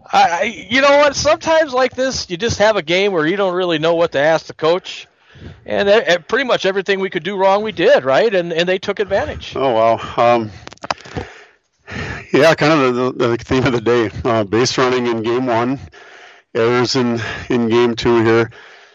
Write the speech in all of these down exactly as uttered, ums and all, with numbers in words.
I, you know what? Sometimes like this, you just have a game where you don't really know what to ask the coach, and uh, pretty much everything we could do wrong, we did right, and and they took advantage. Oh wow. Um, yeah, kind of the, the theme of the day. Uh, base running in game one, errors in in game two here.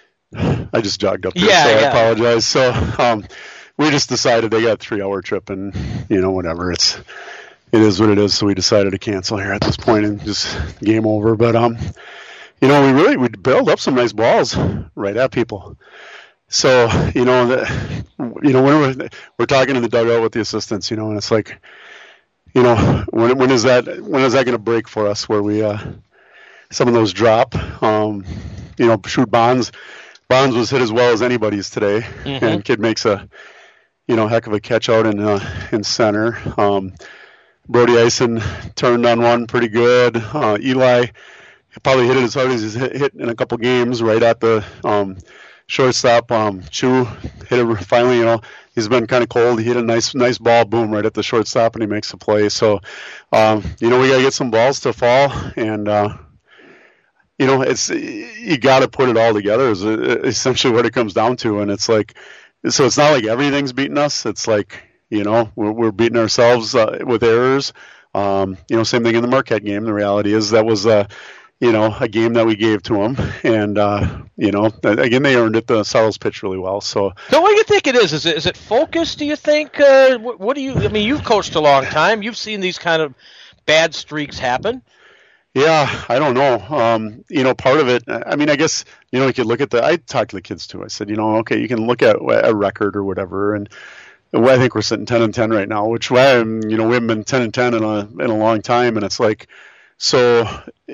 I just jogged up there, yeah, so yeah. I apologize. So um, we just decided they got a three-hour trip, and you know whatever. It's it is what it is. So we decided to cancel here at this point and just game over. But um, you know, we really we built up some nice balls right at people. So you know the, you know when we're, we're talking in the dugout with the assistants, you know, and it's like, you know, when when is that when is that going to break for us where we uh, some of those drop? Um, you know, shoot Bonds. Bonds was hit as well as anybody's today, mm-hmm. and kid makes a, you know, heck of a catch out in uh, in center. Um, Brody Eisen turned on one pretty good. Uh, Eli probably hit it as hard as he's hit, hit in a couple games, right at the um, shortstop. Um, Chu hit it finally. You know, he's been kind of cold. He hit a nice nice ball, boom, right at the shortstop, and he makes a play. So, um, you know, we got to get some balls to fall, and uh, you know, it's you got to put it all together is essentially what it comes down to. And it's like, so it's not like everything's beating us. It's like, you know, we're, we're beating ourselves uh, with errors. Um, you know, same thing in the Marquette game. The reality is that was, uh, you know, a game that we gave to them. And, uh, you know, again, they earned it. The Saddles pitched really well. So, so what do you think it is? Is it, is it focus, do you think? Uh, what, what do you, I mean, you've coached a long time. You've seen these kind of bad streaks happen. Yeah, I don't know. Um, you know, part of it, I mean, I guess, you know, you could look at the, I talked to the kids too. I said, you know, okay, you can look at a record or whatever. And I think we're sitting ten and ten right now, which, you know, we haven't been ten and ten in a, in a long time. And it's like, so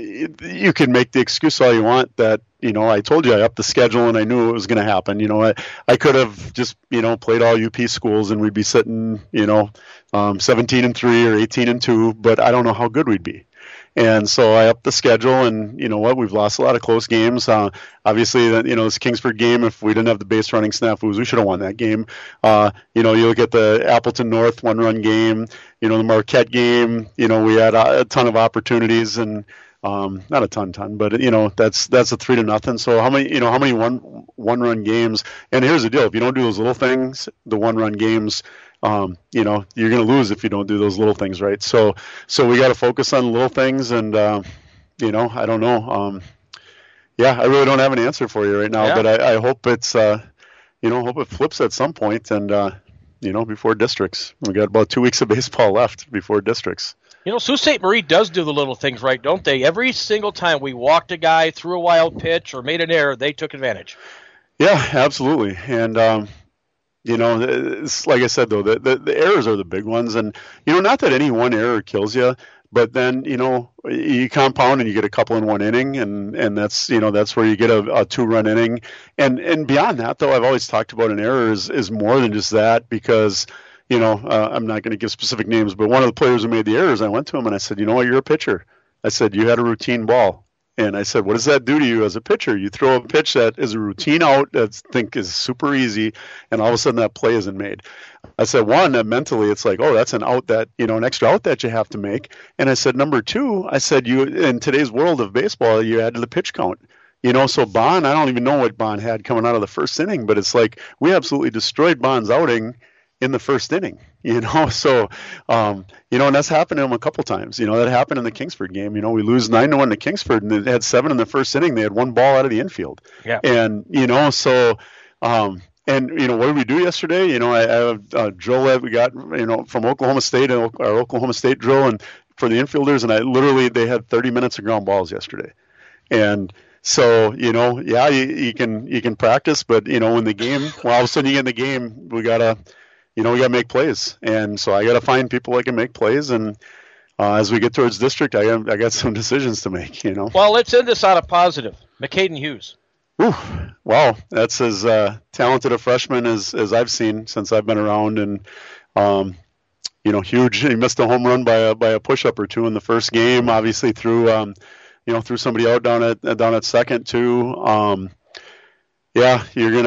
you can make the excuse all you want that, you know, I told you I upped the schedule and I knew it was going to happen. You know, I, I could have just, you know, played all U P schools and we'd be sitting, you know, um, seventeen and three or eighteen and two, but I don't know how good we'd be. And so I upped the schedule, and you know what? We've lost a lot of close games. Uh, obviously, you know, this Kingsford game, if we didn't have the base running snafus, we should have won that game. Uh, you know, you look at the Appleton North one-run game, you know, the Marquette game, you know, we had a, a ton of opportunities, and um, not a ton, ton, but you know, that's that's a three to nothing. So how many, you know, how many one one-run games? And here's the deal: if you don't do those little things, the one-run games. Um, you know, you're going to lose if you don't do those little things right. So, so we got to focus on little things, and uh, you know, I don't know. Um, yeah, I really don't have an answer for you right now, yeah. but I, I hope it's, uh, you know, hope it flips at some point, and uh, you know, before districts. We got about two weeks of baseball left before districts. You know, Sault Ste. Marie does do the little things right, don't they? Every single time we walked a guy, threw a wild pitch, or made an error, they took advantage. Yeah, absolutely, and. Um, You know, it's, like I said, though, the, the, the errors are the big ones. And, you know, not that any one error kills you, but then, you know, you compound and you get a couple in one inning. And, and that's, you know, that's where you get a, a two-run inning. And and beyond that, though, I've always talked about an error is, is more than just that because, you know, uh, I'm not going to give specific names, but one of the players who made the errors, I went to him and I said, you know what, you're a pitcher. I said, you had a routine ball. And I said, what does that do to you as a pitcher? You throw a pitch that is a routine out that I think is super easy, and all of a sudden that play isn't made. I said, one, uh, mentally, it's like, oh, that's an out that, you know, an extra out that you have to make. And I said, number two, I said, you in today's world of baseball, you add to the pitch count. You know, so Bond, I don't even know what Bond had coming out of the first inning, but it's like we absolutely destroyed Bond's outing in the first inning, you know, so, um, you know, and that's happened to him a couple times. You know, that happened in the Kingsford game. You know, we lose nine to one to Kingsford, and they had seven in the first inning. They had one ball out of the infield. Yeah. And, you know, so, um, and, you know, what did we do yesterday? You know, I, I have a drill that we got, you know, from Oklahoma State, our Oklahoma State drill, and for the infielders, and I literally, they had thirty minutes of ground balls yesterday. And, so, you know, yeah, you, you can, you can practice, but, you know, in the game, well, all of a sudden you get in the game, we got to, you know, we got to make plays. And so I got to find people that can make plays. And uh, as we get towards district, I got, I got some decisions to make, you know. Well, let's end this on a positive. McCaden Hughes. Ooh, wow. That's as uh, talented a freshman as, as I've seen since I've been around. And, um, you know, huge. He missed a home run by a, by a push-up or two in the first game, obviously threw, um, you know, threw somebody out down at, down at second too. Um, yeah, you're going to,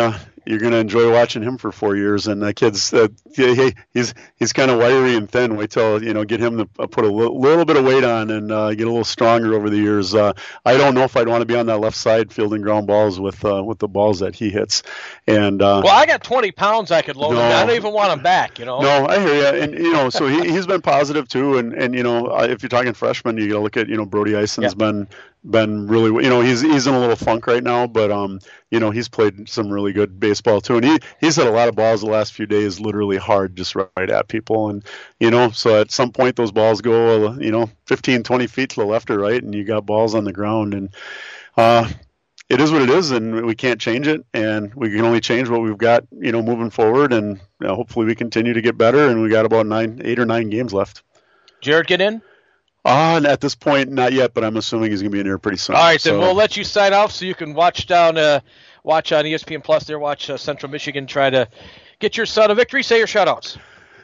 you're gonna enjoy watching him for four years. And that kid's uh, he, he's he's kind of wiry and thin. Wait till you know get him to uh, put a little, little bit of weight on and uh, get a little stronger over the years. Uh, I don't know if I'd want to be on that left side fielding ground balls with uh, with the balls that he hits. And uh, well, I got twenty pounds I could load no, him. I don't even want him back. You know. No, I hear you. And you know, so he he's been positive too. And and you know, uh, if you're talking freshman, you got to look at you know Brody Ison's yeah. been. been really, you know, he's he's in a little funk right now, but um, you know, he's played some really good baseball too, and he he's hit a lot of balls the last few days, literally hard, just right at people, and you know, so at some point those balls go, you know, fifteen, twenty feet to the left or right, and you got balls on the ground, and uh, it is what it is, and we can't change it, and we can only change what we've got, you know, moving forward, and you know, hopefully we continue to get better, and we got about nine, eight or nine games left. Jared, get in. Uh, and at this point, not yet, but I'm assuming he's going to be in here pretty soon. All right, so. then we'll let you sign off so you can watch down, uh, watch on E S P N Plus there, watch uh, Central Michigan try to get your son a victory. Say your shout-outs.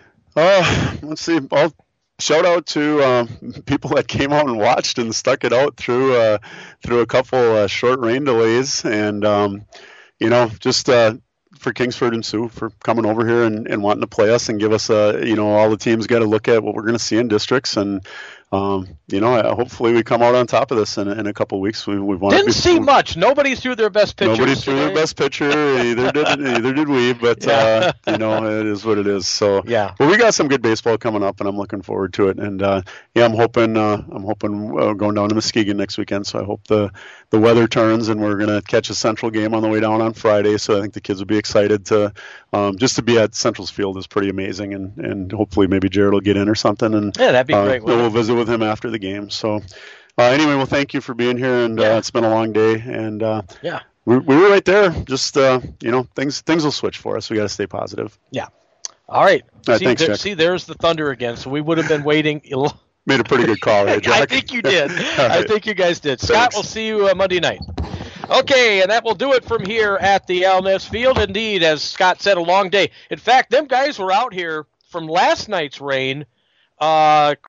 Uh, let's see. I'll shout out to um, people that came out and watched and stuck it out through uh, through a couple uh, short rain delays. And, um, you know, just uh, for Kingsford and Sioux for coming over here and, and wanting to play us and give us, a, you know, all the teams got to look at what we're going to see in districts. And, Um, you know, hopefully we come out on top of this in, in a couple of weeks. We we want didn't be, see much. Nobody threw their best pitcher. Nobody threw their best pitcher. Either did either did we. But yeah. uh, you know, it is what it is. So yeah. Well, we got some good baseball coming up, and I'm looking forward to it. And uh, yeah, I'm hoping uh, I'm hoping uh, going down to Muskegon next weekend. So I hope the the weather turns, and we're gonna catch a Central game on the way down on Friday. So I think the kids will be excited to um, just to be at Central's field is pretty amazing, and and hopefully maybe Jared will get in or something. And yeah, that'd be uh, great. We'll visit with him after the game. So uh, anyway, well, thank you for being here, and yeah. uh, it's been a long day, and uh, yeah, we, we were right there. Just uh, you know, things things will switch for us. We got to stay positive. Yeah. All right. All right see, thanks, there, Jack. see, there's the Thunder again. So we would have been waiting. Made a pretty good call, right, Jack? I think you did. Right. I think you guys did. Scott, Thanks. we'll see you uh, Monday night. Okay, and that will do it from here at the Alness Field. Indeed, as Scott said, a long day. In fact, them guys were out here from last night's rain. Uh,